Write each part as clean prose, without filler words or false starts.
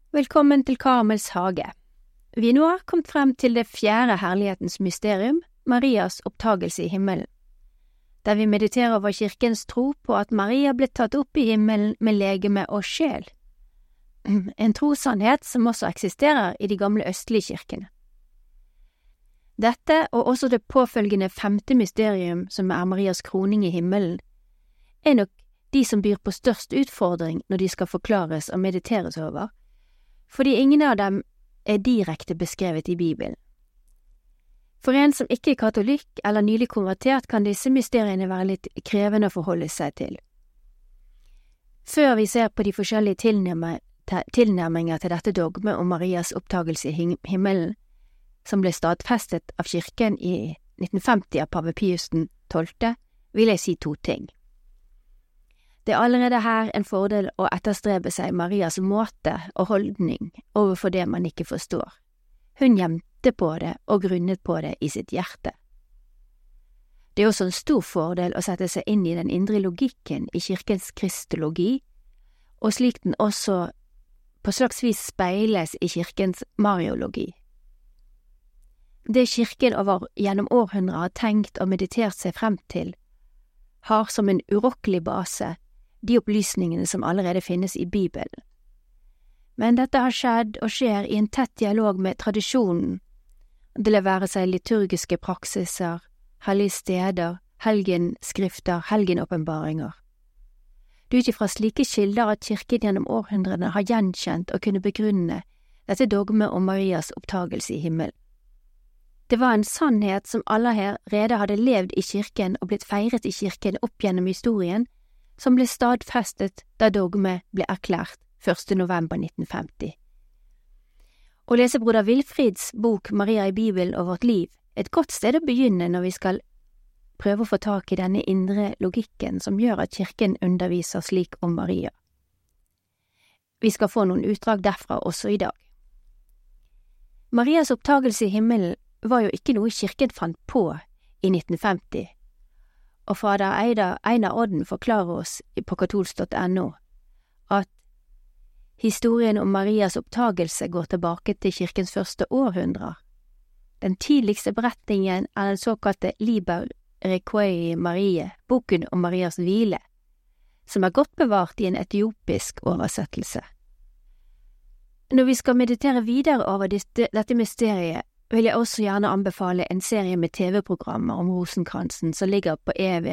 Velkommen til Karmels hage. Vi nå har kommet frem til det fjerde herlighetens mysterium, Marias opptagelse i himmelen, der vi mediterer over kirkens tro på at Maria ble tatt opp i himmelen med legeme og sjel, en trossannhet som også eksisterer i de gamle østlige kirkene. Dette, og også det påfølgende femte mysterium, som er Marias kroning i himmelen, er nok de som byr på størst utfordring når de skal forklares og mediteres over, fordi ingen av dem er direkte beskrevet i Bibelen. For en som ikke er katolikk eller nylig konvertert, kan disse mysteriene være litt krevende å forholde seg til. Før vi ser på de forskjellige tilnærminger til dette dogme om Marias opptagelse i himmelen, som ble stadfestet av kirken i 1950 av pave Pius XII, vil jeg si to ting. Det er allerede her en fordel å etterstrebe seg Marias måte og holdning overfor det man ikke forstår. Hun gjemte på det og grunnet på det i sitt hjerte. Det er også en stor fordel å sette seg inn i den indre logikken i kirkens kristologi, og slik den også på slags vis speiles i kirkens mariologi. Det kirken gjennom århundrer har tenkt og meditert seg frem til, har som en urokkelig base de opplysningene som allerede finnes i Bibelen. Men dette har skjedd og skjer i en tett dialog med tradisjonen, det vil være seg liturgiske praksiser, hellige steder, helgenskrifter, helgenåpenbaringer. Det er ut ifra slike kilder at kirken gjennom århundrene har gjenkjent og kunne begrunne dette dogmet om Marias opptagelse i himmelen. Det var en sannhet som allerede hadde levd i kirken og blitt feiret i kirken opp gjennom historien, som ble stadfestet da dogmet ble erklært 1. november 1950. Å lese broder Wilfrids bok Maria i Bibelen og vårt liv er et godt sted å begynne når vi skal prøve å få tak i denne indre logikken som gjør at kirken underviser slik om Maria. Vi skal få noen utdrag derfra også i dag. Marias opptagelse i himmelen var jo ikke noe kirken fant på i 1950, og fader Einar Odden forklarer oss på katolsk.no at historien om Marias opptagelse går tilbake til kirkens første århundrer. Den tidligste beretningen er den såkalte Liber Requiei Mariae, boken om Marias hvile, som er godt bevart i en etiopisk oversettelse. Når vi skal meditere videre over dette mysteriet, vil jeg også gjerne anbefale en serie med TV-programmer om Rosenkransen som ligger på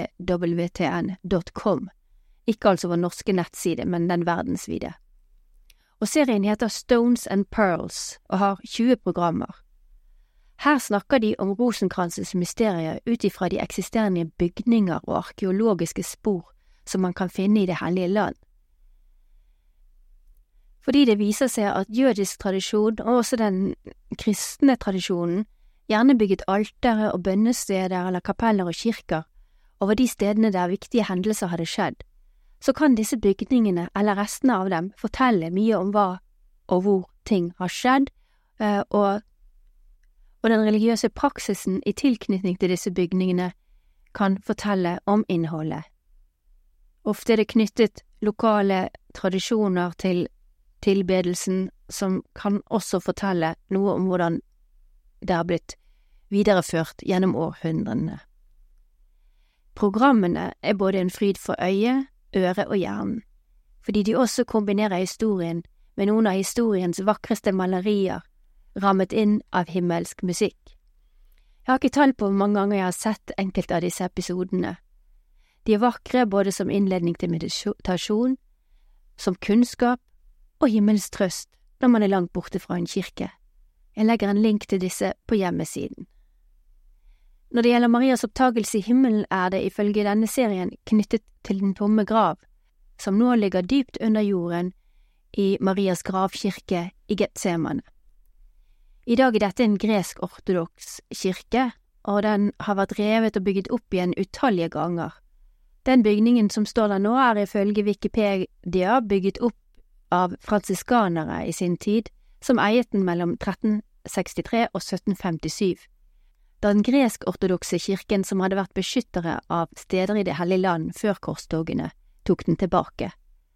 ewtn.com, ikke altså vår norske nettside, men den verdensvide. Og serien heter Stones and Pearls og har 20 programmer. Her snakker de om Rosenkransens mysterier ut ifra de eksisterende bygninger og arkeologiske spor som man kan finne i det hellige land. Fordi det viser seg at jødisk tradisjon og også den kristne tradisjonen gjerne bygget altere og bønnesteder eller kapeller og kirker over de stedene der viktige hendelser hadde skjedd, så kan disse bygningene eller restene av dem fortelle mye om hva og hvor ting har skjedd, og den religiøse praksisen i tilknytning til disse bygningene kan fortelle om innholdet. Ofte er det knyttet lokale tradisjoner til tilbedelsen som kan også fortelle noe om hvordan det har blitt videreført gjennom århundrene. Programmene er både en fryd for øye, øre og hjernen, fordi de også kombinerer historien med noen av historiens vakreste malerier rammet inn av himmelsk musikk. Jeg har ikke tall på hvor mange ganger jeg har sett enkelte av disse episodene. De er vakre både som innledning til meditasjon, som kunnskap og himmels trøst når man er langt borte fra en kirke. Jeg legger en link til disse på hjemmesiden. Når det gjelder Marias opptagelse i himmelen er det ifølge denne serien knyttet til den tomme grav, som nå ligger dypt under jorden i Marias gravkirke i Getsemane. I dag er dette en gresk-ortodoks kirke, og den har vært revet og bygget opp igjen utallige ganger. Den bygningen som står der nå er ifølge Wikipedia bygget opp av fransiskanere i sin tid, som eiet den mellom 1363 og 1757. Da den gresk-ortodokse kirken som hadde vært beskyttere av steder i det hellige land før korstogene, tok den tilbake.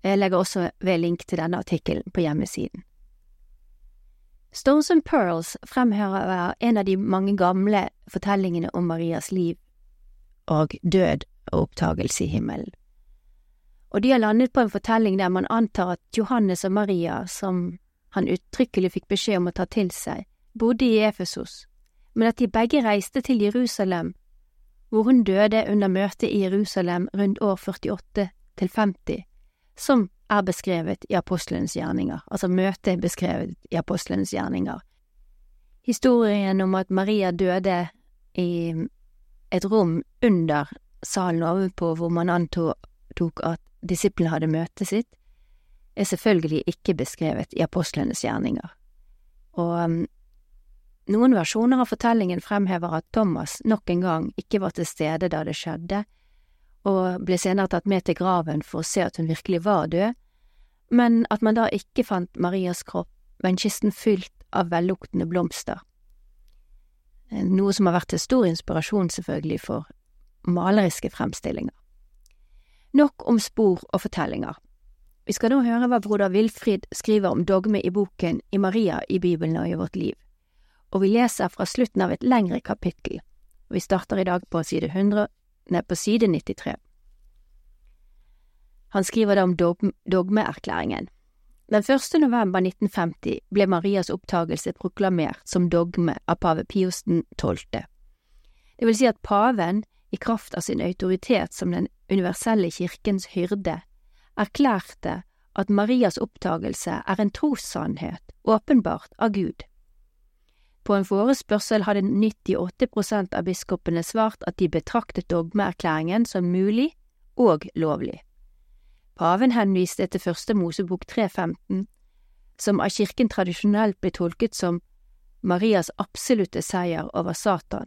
Jeg legger også ved link til denne artikkelen på hjemmesiden. Stones and Pearls fremhever en av de mange gamle fortellingene om Marias liv og død og opptagelse i himmelen. Og de har landet på en fortelling der man antar at Johannes og Maria, som han uttrykkelig fikk beskjed om å ta til seg, bodde i Efesos, men at de begge reiste til Jerusalem, hvor hun døde under møtet i Jerusalem rundt år 48-50, som er beskrevet i Apostlenes gjerninger, altså møtet er beskrevet i Apostlenes gjerninger. Historien om at Maria døde i et rom under salen ovenpå hvor man antok at disiplene hadde møtet sitt, er selvfølgelig ikke beskrevet i Apostlenes gjerninger. Og noen versjoner av fortellingen fremhever at Thomas nok en gang ikke var til stede da det skjedde, og ble senere tatt med til graven for å se at hun virkelig var død, men at man da ikke fant Marias kropp, men kisten fylt av velluktende blomster. Noe som har vært til stor inspirasjon selvfølgelig for maleriske fremstillinger. Nok om spor og fortellinger. Vi skal nå høre hva broder Wilfrid skriver om dogme i boken I Maria i Bibelen og i vårt liv, og vi leser fra slutten av et lengre kapittel. Vi starter i dag på side 93. Han skriver da om dogmeerklæringen. Den 1. november 1950 ble Marias opptagelse proklamert som dogme av pave Pius XII. Det vil si at paven, i kraft av sin autoritet som den universelle kirkens hyrde, erklærte at Marias opptagelse er en trossannhet, åpenbart av Gud. På en forespørsel hadde 98% av biskopene svart at de betraktet dogmeerklæringen som mulig og lovlig. Paven henviste til 1. Mosebok 3:15, som av kirken tradisjonelt ble tolket som Marias absolutte seier over Satan.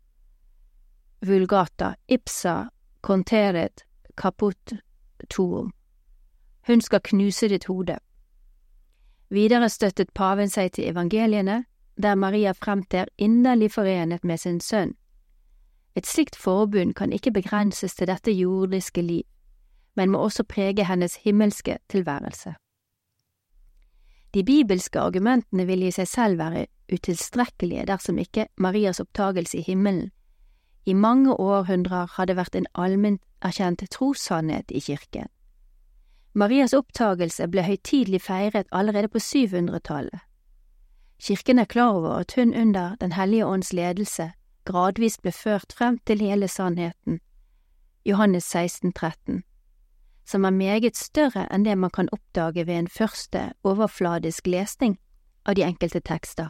Vulgata ipsa conteret caput tuum. Hun skal knuse ditt hode. Videre støttet paven seg til evangeliene, der Maria fremtrer inderlig forenet med sin sønn. Et slikt forbund kan ikke begrenses til dette jordiske liv, men må også prege hennes himmelske tilværelse. De bibelske argumentene vil i seg selv være utilstrekkelige dersom ikke Marias opptagelse i himmelen i mange århundrer hadde vært en allment erkjent trossannhet i kirken. Marias opptagelse ble høytidelig feiret allerede på 700-tallet. Kirken er klar over at hun under Den hellige ånds ledelse gradvis ble ført frem til hele sannheten, Johannes 16:13, som er meget større enn det man kan oppdage ved en første overfladisk lesning av de enkelte tekster.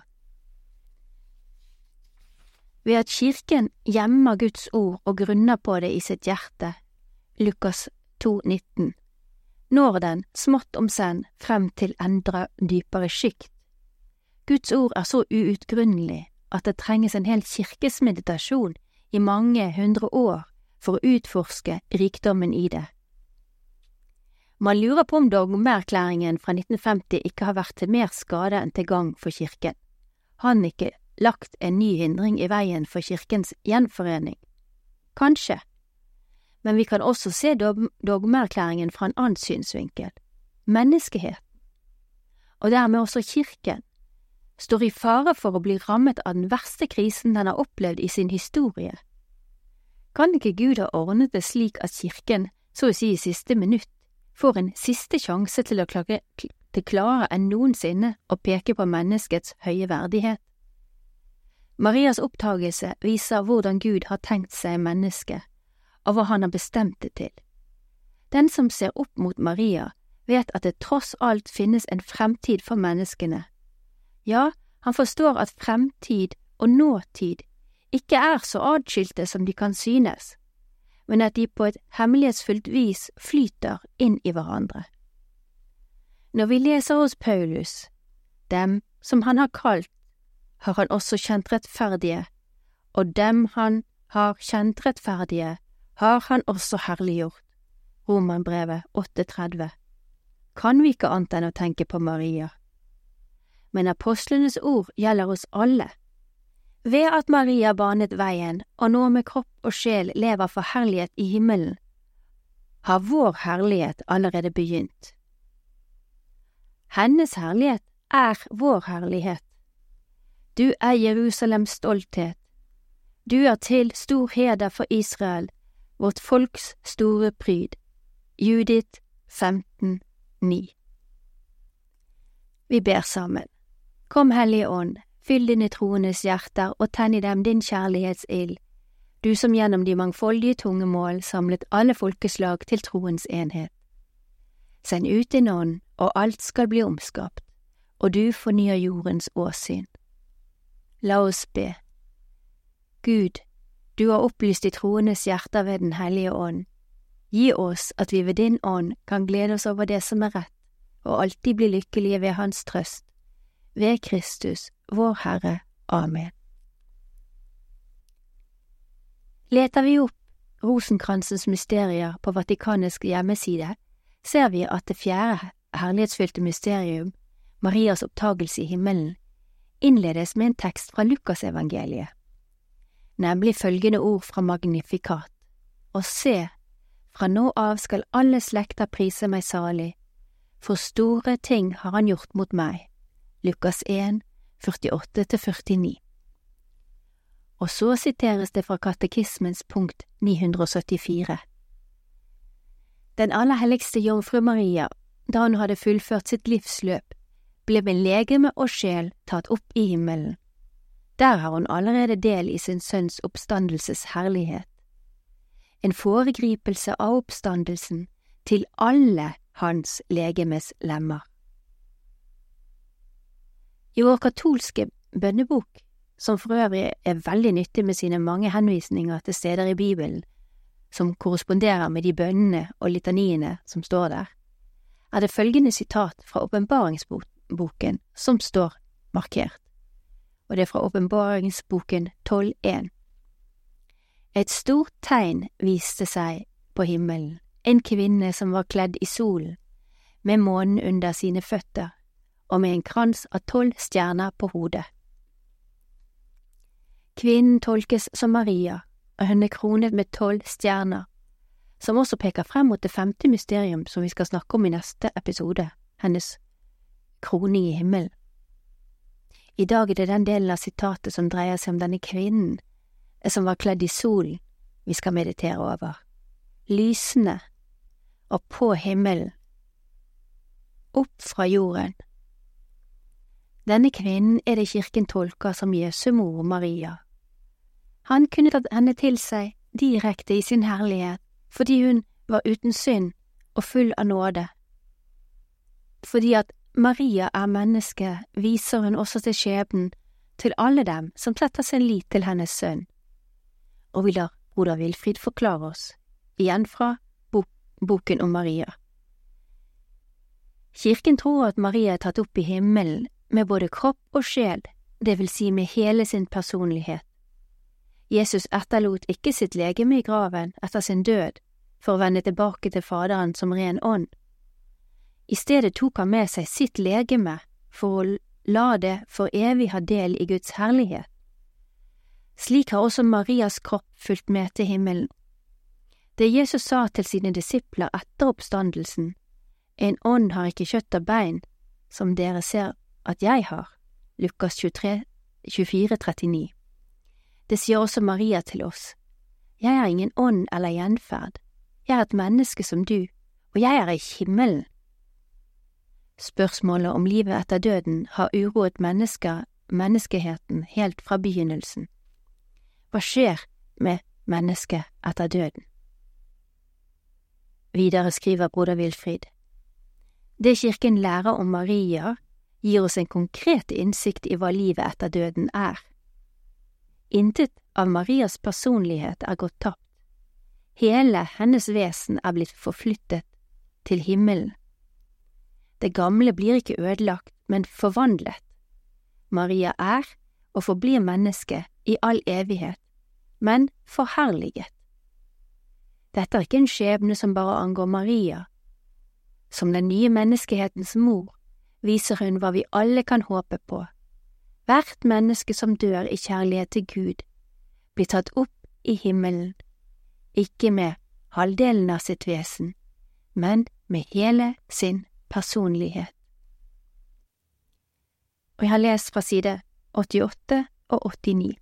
Ved at kirken gjemmer Guds ord og grunner på det i sitt hjerte, Lukas 2:19, når den smått om senn frem til enda dypere sjikt. Guds ord er så uutgrunnelig at det trenges en hel kirkes meditasjon i mange hundre år for å utforske rikdommen i det. Man lurer på om dogmeerklæringen fra 1950 ikke har vært til mer skade enn til gagn for kirken. Har den ikke lagt en ny hindring i veien for kirkens gjenforening? Kanskje. Men vi kan også se dogmeerklæringen fra en annen synsvinkel. Menneskeheten, og dermed også kirken, står i fare for å bli rammet av den verste krisen den har opplevd i sin historie. Kan ikke Gud ha ordnet det slik at kirken, så å si i siste minutt, får en siste sjanse til å klare enn noensinne å peke på menneskets høye verdighet? Marias opptagelse viser hvordan Gud har tenkt seg mennesket, og hva han har bestemt det til. Den som ser opp mot Maria, vet at det tross alt finnes en fremtid for menneskene. Ja, han forstår at fremtid og nåtid ikke er så adskilte som de kan synes, men at de på et hemmelighetsfullt vis flyter inn i hverandre. Når vi leser hos Paulus, dem som han har kalt, har han også kjent rettferdige, og dem han har kjent rettferdige, har han også herliggjort. Romerbrevet 8:30. Kan vi ikke annet enn å tenke på Maria? Men apostlenes ord gjelder oss alle. Ved at Maria banet veien og nå med kropp og sjel lever for herlighet i himmelen, har vår herlighet allerede begynt. Hennes herlighet vår herlighet. Du Jerusalems stolthet. Du til stor heder for Israel, vårt folks store pryd. Judith 15:9. Vi ber sammen. Kom, Hellige Ånd, fyll dine troendes hjerter og tenn i dem din kjærlighetsild, du som gjennom de mangfoldige tungemål samlet alle folkeslag til troens enhet. Send ut din ånd, og alt skal bli omskapt, og du fornyer jordens åsyn. La oss be. Gud, du har opplyst de troendes hjerter ved den hellige ånd. Gi oss at vi ved din ånd kan glede oss over det som rett, og alltid bli lykkelige ved hans trøst. Ved Kristus, vår Herre. Amen. Leter vi opp Rosenkransens mysterier på Vatikanets hjemmeside, ser vi at det fjerde herlighetsfylte mysterium, Marias opptagelse i himmelen, innledes med en tekst fra Lukasevangeliet, nemlig følgende ord fra Magnifikat. Og se, fra nå av skal alle slekter prise meg salig, for store ting har han gjort mot meg. Lukas 1, 48-49. Og så siteres det fra katekismens punkt 974. Den aller helligste jomfru Maria, da hun hadde fullført sitt livsløp, ble med legeme og sjel tatt opp i himmelen. Der har hun allerede del i sin sønns oppstandelses herlighet. En foregripelse av oppstandelsen til alle hans legemes lemmer. I vår katolske bønnebok, som for øvrig veldig nyttig med sine mange henvisninger til steder i Bibelen, som korresponderer med de bønnene og litaniene som står der, det følgende sitat fra åpenbaringsboken som står markert, og det fra åpenbaringsboken 12:1. Et stort tegn viste seg på himmelen, en kvinne som var kledd i solen, med månen under sine føtter, og med en krans av 12 stjerner på hodet. Kvinnen tolkes som Maria, og hun kronet med 12 stjerner, som også peker frem mot det 5. mysterium som vi skal snakke om i neste episode, hennes kroning i himmelen. I dag det den delen av sitatet som dreier seg om denne kvinnen, som var kledd i solen, vi skal meditere over. Lysende og på himmelen, opp fra jorden. Denne kvinnen det kirken tolker som Jesu mor Maria. Han kunne tatt henne til seg direkte i sin herlighet, fordi hun var uten synd og full av nåde. Fordi at Maria menneske, viser hun også til skjebnen til alle dem som setter sin lit til hennes sønn. Og vi lar broder Wilfrid forklare oss, igjen fra boken om Maria. Kirken tror at Maria tatt opp i himmelen med både kropp og sjel, det vil si med hele sin personlighet. Jesus etterlot ikke sitt legeme i graven etter sin død for å vende tilbake til Faderen som ren ånd. I stedet tok han med seg sitt legeme for å la det for evig ha del i Guds herlighet. Slik har også Marias kropp fulgt med til himmelen. Det Jesus sa til sine disipler etter oppstandelsen, en ånd har ikke kjøtt og bein, som dere ser at jeg har, Lukas 24:39. Det sier også Maria til oss. Jeg har ingen ånd eller gjenferd. Jeg et menneske som du, og jeg i himmelen. Spørsmålet om livet etter døden har uroet menneskeheten helt fra begynnelsen. Hva skjer med mennesket etter døden? Videre skriver broder Wilfrid. Det kirken lærer om Maria, gir oss en konkret innsikt i hva livet etter døden er. Intet av Marias personlighet gått tapt. Hele hennes vesen blitt forflyttet til himmelen. Det gamle blir ikke ødelagt, men forvandlet. Maria og forblir menneske i all evighet, men forherliget. Dette ikke en skjebne som bare angår Maria. Som den nye menneskehetens mor viser hun hva vi alle kan håpe på. Hvert menneske som dør i kjærlighet til Gud, blir tatt opp i himmelen, ikke med halvdelen av sitt vesen, men med hele sin personlighet. og jeg har lest fra side 88 og 89.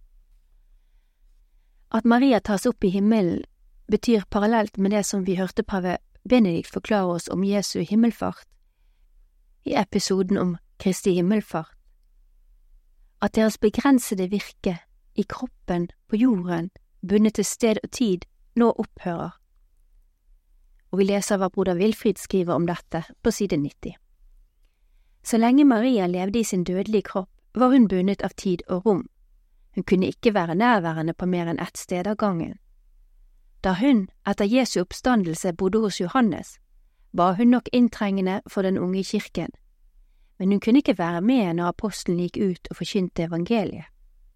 At Maria tas opp i himmelen betyr parallelt med det som vi hørte pave Benedikt forklare oss om Jesu himmelfart i episoden om Kristi himmelfart, at deres begrensede virke i kroppen på jorden, bundet til sted og tid, nå opphører. Og vi leser hva broder Wilfrid skriver om dette på side 90. Så lenge Maria levde i sin dødelige kropp, var hun bundet av tid og rom. Hun kunne ikke være nærværende på mer enn ett sted av gangen. Da hun, etter Jesu oppstandelse, bodde hos Johannes, var hun nok inntrengende for den unge kirken, men hun kunne ikke være med når apostelen gikk ut og forkynte evangeliet.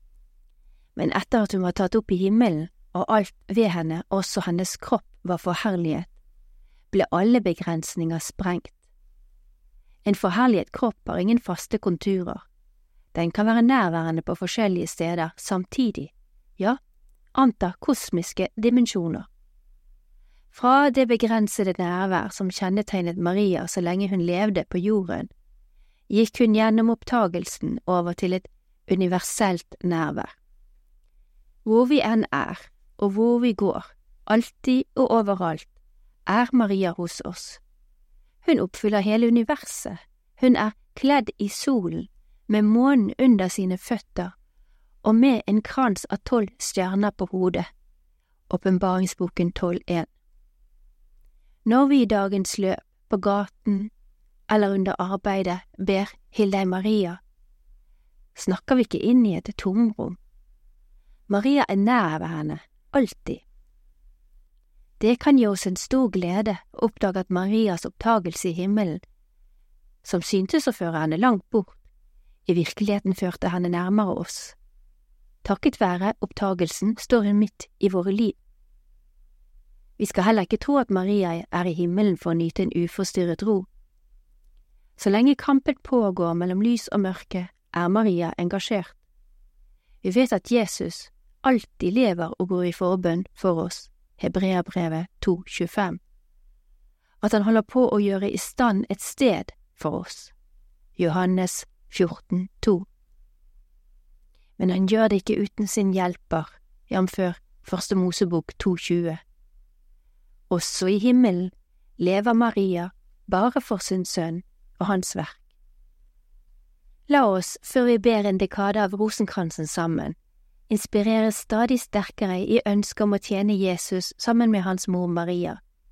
Men etter at hun var tatt opp i himmelen, og alt ved henne, også hennes kropp, var forherliget, ble alle begrensninger sprengt. En forherliget kropp har ingen faste konturer. Den kan være nærværende på forskjellige steder samtidig, ja, antar kosmiske dimensjoner. Fra det begrensede nærvær som kjennetegnet Maria så lenge hun levde på jorden, gikk hun gjennom opptagelsen over til et universelt nærvær. Hvor vi enn er, og hvor vi går, alltid og overalt, er Maria hos oss. Hun oppfyller hele universet, hun er kledd i solen, med månen under sine føtter, og med en krans av 12 stjerner på hodet. Åpenbaringsboken 12:1. Når vi i dagens løp, på gaten eller under arbeidet, ber «Hill deg Maria», snakker vi ikke inn i et tomrom. Maria er nærværende, alltid. Det kan gi oss en stor glede å oppdage at Marias opptagelse i himmelen, som syntes å føre henne langt bort, i virkeligheten førte henne nærmere oss. Takket være opptagelsen står hun midt i våre liv. Vi skal heller ikke tro at Maria er i himmelen for å nyte en uforstyrret ro. Så lenge kampen pågår mellom lys og mørke, er Maria engasjert. Vi vet at Jesus alltid lever og går i forbønn for oss, Hebreabrevet 2,25. At han holder på å gjøre i stand et sted for oss, Johannes 14,2. Men han gjør det ikke uten sin hjelper, jamfør 1. Mosebok 2,20. Også i himmelen lever Maria bare for sin sønn og hans verk. La oss, før vi ber en dekade av rosenkransen sammen, inspireres stadig sterkere i ønsket om å tjene Jesus sammen med hans mor Maria.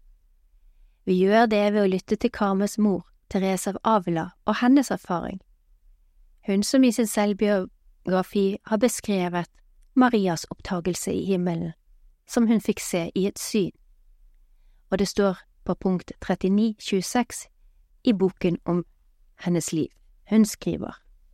Vi gjør det ved å lytte til Karmes mor, Therese av Avila, og hennes erfaring. Hun som i sin selvbiografi har beskrevet Marias opptagelse i himmelen, som hun fikk se i et syn. Og det står på punkt 39-26 i boken om hennes liv. Hun skriver: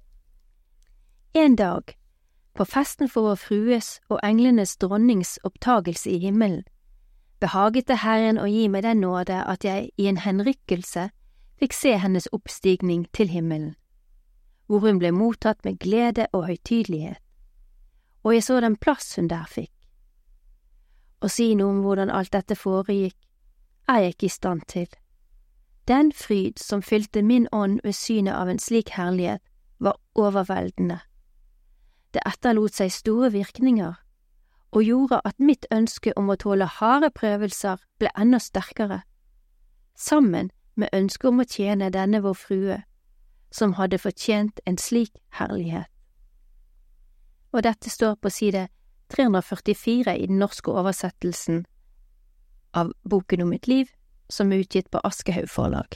En dag, på festen for vår frues og englenes dronnings opptagelse i himmelen, behaget det Herren å gi meg den nåde at jeg i en henrykkelse fikk se hennes oppstigning til himmelen, hvor hun ble mottatt med glede og høytidelighet, og jeg så den plass hun der fikk. Å si noe om hvordan alt dette foregikk, er jeg ikke i stand til. Den fryd som fylte min ånd ved synet av en slik herlighet, var overveldende. Det etterlot seg store virkninger, og gjorde at mitt ønske om å tåle harde prøvelser ble enda sterkere, sammen med ønsket om å tjene denne vår frue, som hadde fortjent en slik herlighet. Og dette står på side 344 i den norske oversettelsen av Boken om mitt liv, som er utgitt på Aschehoug forlag.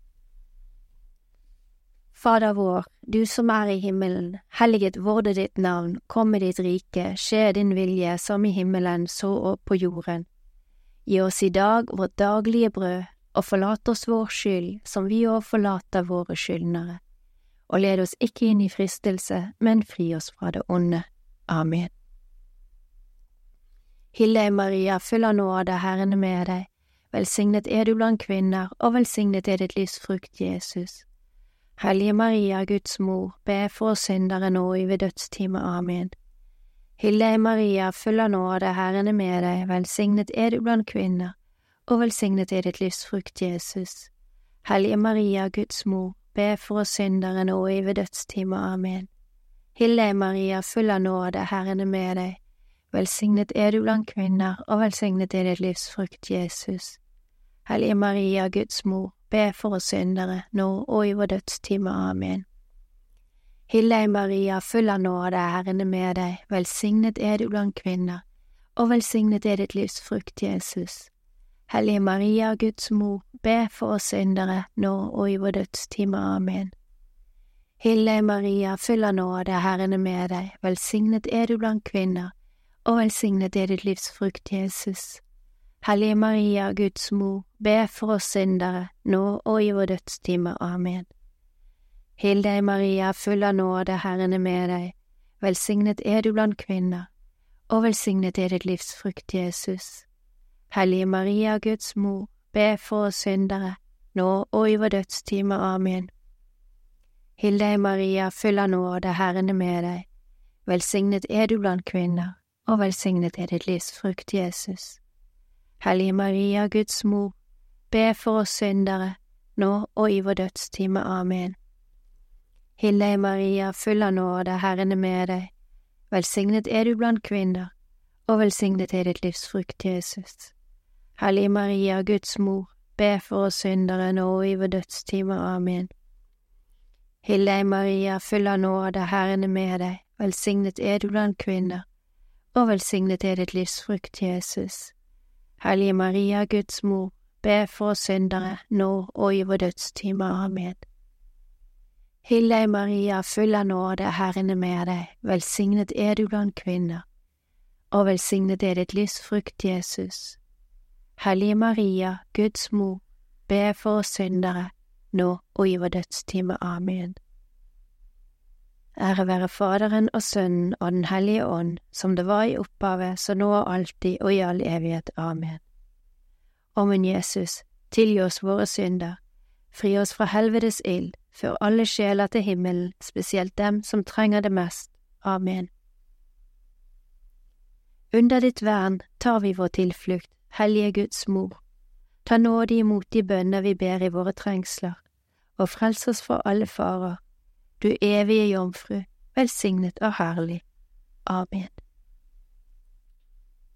Fader vår, du som er i himmelen, helliget vorde ditt navn, komme ditt rike, skje din vilje som i himmelen så og på jorden. Gi oss i dag vårt daglige brød, og forlat oss vår skyld, som vi også forlater våre skyldnere. Og led oss ikke inn i fristelse, men fri oss fra det onde. Amen. Hill deg Maria, full av nåde, Herren er med deg. Velsignet er du blant kvinner, og velsignet er ditt livs frukt, Jesus. Hellige Maria, Guds mor, be for oss syndere nå i ved dødstime. Amen. Hill deg Maria, full av nåde, Herren er med deg. Velsignet er du blant kvinner, og velsignet er ditt livs frukt, Jesus. Hellige Maria, Guds mor, be for oss syndere nå og i vår dødstime. Amen. Hilde Maria, full av nåde, Herren er med deg. Velsignet er du blant kvinner, og velsignet er ditt livs frukt, Jesus. Hellige Maria, Guds mor, be for oss syndere, nå og i vår dødstime. Amen. Hilde Maria, full av nåde, Herren er med deg. Velsignet er du blant kvinner, og velsignet er ditt livs frukt, Jesus. Hellige Maria, Guds mor, be for oss syndere, nå og i vår dødstime. Amen. Hilde Maria, full av nåde, Herren er med deg. Velsignet er du blant kvinner, og velsignet er ditt livs frukt, Jesus. Hellige Maria, Guds mor, be for oss syndere, nå og i vår dødstime. Amen. Hilde Maria, full av nåde, Herren er med deg. Velsignet er du blant kvinner, og velsignet er ditt livs frukt, Jesus. Hellige Maria, Guds mor, be for oss syndere, nå og i vår dødstime. Amen. Hilde Maria, full av nåde, Herren er med deg. Velsignet er du blant kvinner, og velsignet er ditt livs frukt, Jesus. Hellige Maria, Guds mor, be for oss syndere, nå og i vår dødstime. Amen. Hilde Maria, full av nåde, Herren er med deg. Velsignet er du blant kvinner, og velsignet er ditt livs frukt, Jesus. Hellige Maria, Guds mor, be for oss syndere, nå og i vår dødstime. Amen. Hilde Maria, full av nåde, Herren er med deg. Velsignet er du blant kvinner, og velsignet er ditt livs frukt, Jesus. Hellige Maria, Guds mor, be for oss syndere, nå og i vår dødstime. Amen. Hilde Maria, full av nåde, Herren er med deg. Velsignet er du blant kvinner, og velsignet er ditt livs frukt, Jesus. Hellige Maria, Guds mor, be for oss syndere, nå og i vår dødstime. Amen. Ære være Faderen og Sønnen og Den hellige ånd, som det var i opphavet, så nå og alltid og i all evighet. Amen. Å min Jesus, tilgi oss våre synder, fri oss fra helvetes ild, før alle sjeler til himmelen, spesielt dem som trenger det mest. Amen. Under ditt vern tar vi vår tilflukt, Hellige Guds mor. Ta nåde imot de bønner vi ber i våre trengsler, og frels oss fra alle farer. Du evige jomfru, velsignet og herlig. Amen.